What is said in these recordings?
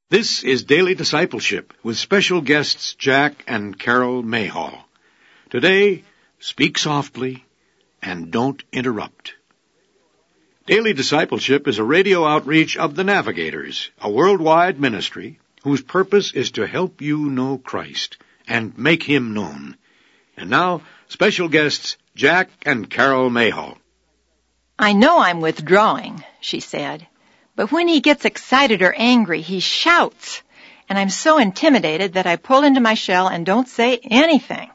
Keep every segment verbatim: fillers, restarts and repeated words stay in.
This is Daily Discipleship with special guests Jack and Carol Mayhall. Today, speak softly and don't interrupt. Daily Discipleship is a radio outreach of the Navigators, a worldwide ministry whose purpose is to help you know Christ and make Him known. And now, special guests Jack and Carol Mayhall. I know I'm withdrawing, she said. But when he gets excited or angry, he shouts, and I'm so intimidated that I pull into my shell and don't say anything.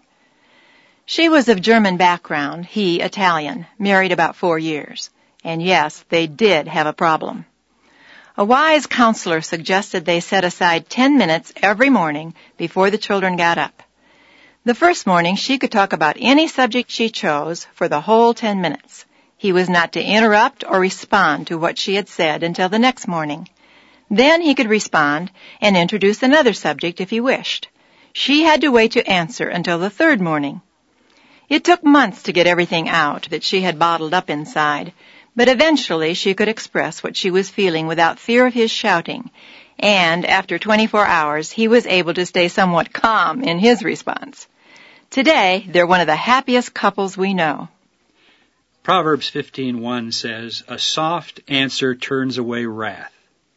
She was of German background, he Italian, married about four years. And yes, they did have a problem. A wise counselor suggested they set aside ten minutes every morning before the children got up. The first morning, she could talk about any subject she chose for the whole ten minutes. He was not to interrupt or respond to what she had said until the next morning. Then he could respond and introduce another subject if he wished. She had to wait to answer until the third morning. It took months to get everything out that she had bottled up inside, but eventually she could express what she was feeling without fear of his shouting, and after twenty-four hours he was able to stay somewhat calm in his response. Today, they're one of the happiest couples we know. Proverbs fifteen one says, "A soft answer turns away wrath."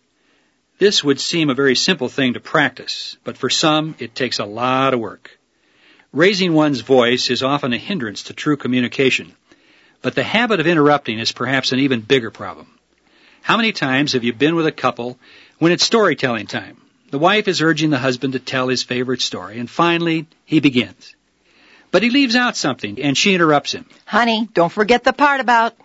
This would seem a very simple thing to practice, but for some it takes a lot of work. Raising one's voice is often a hindrance to true communication, but the habit of interrupting is perhaps an even bigger problem. How many times have you been with a couple when it's storytelling time? The wife is urging the husband to tell his favorite story, and finally he begins. But he leaves out something, and she interrupts him. Honey, don't forget the part about...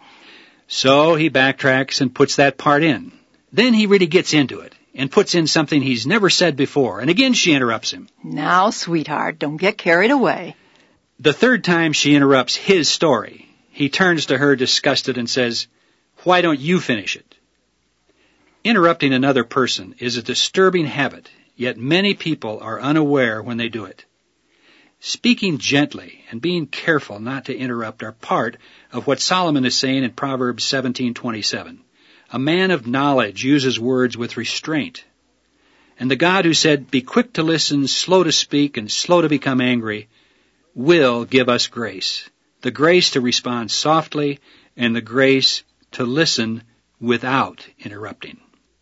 So he backtracks and puts that part in. Then he really gets into it and puts in something he's never said before, and again she interrupts him. Now, sweetheart, don't get carried away. The third time she interrupts his story, he turns to her disgusted and says, "Why don't you finish it?" Interrupting another person is a disturbing habit, yet many people are unaware when they do it. Speaking gently and being careful not to interrupt are part of what Solomon is saying in Proverbs seventeen twenty-seven. A man of knowledge uses words with restraint. And the God who said, "Be quick to listen, slow to speak, and slow to become angry," will give us grace. The grace to respond softly and the grace to listen without interrupting.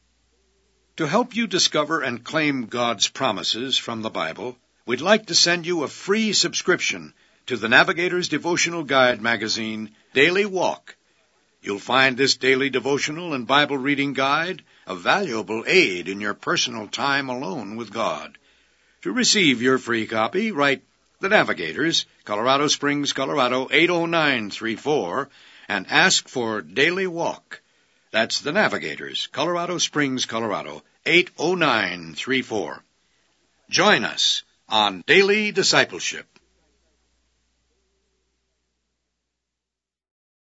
To help you discover and claim God's promises from the Bible, we'd like to send you a free subscription to the Navigator's devotional guide magazine, Daily Walk. You'll find this daily devotional and Bible reading guide a valuable aid in your personal time alone with God. To receive your free copy, write The Navigators, Colorado Springs, Colorado eight oh nine three four, and ask for Daily Walk. That's The Navigators, Colorado Springs, Colorado eight oh nine three four. Join us on Daily Discipleship.